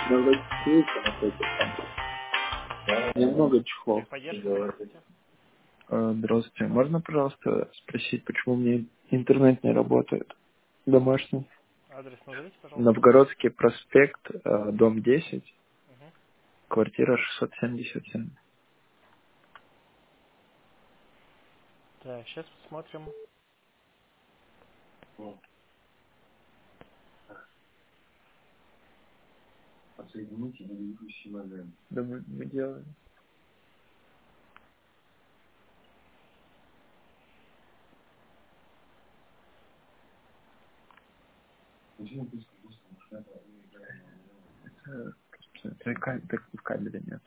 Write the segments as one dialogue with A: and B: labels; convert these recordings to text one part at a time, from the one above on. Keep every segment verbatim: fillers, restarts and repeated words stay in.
A: Да, вроде слышно, находится там. Немного чехлов.
B: Техподдержка, здравствуйте.
A: Э, Здравствуйте. Можно, пожалуйста, спросить, почему у меня интернет не работает? Домашний.
B: Адрес назовите, пожалуйста.
A: Новгородский проспект, э, дом десять,
B: Угу.
A: квартира шестьсот семьдесят семь.
B: Так, сейчас посмотрим.
A: Отсоедините движущий модем. Да мы, мы делаем. Это, это ка- так в кабеле нет.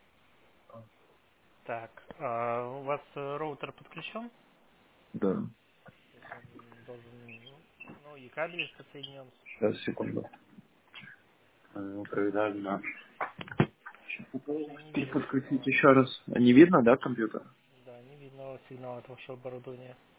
B: Так, а у вас э, роутер подключен?
A: Да.
B: То есть он должен, ну, ну, и кабель подсоединен.
A: Сейчас, секунду. Э, Проверяю, да.
B: Потому что я не
A: Чуть
B: вижу
A: подкрутить
B: сигнала.
A: еще раз. Не видно, да, компьютер?
B: Да, не видно сигнала от вашего оборудования.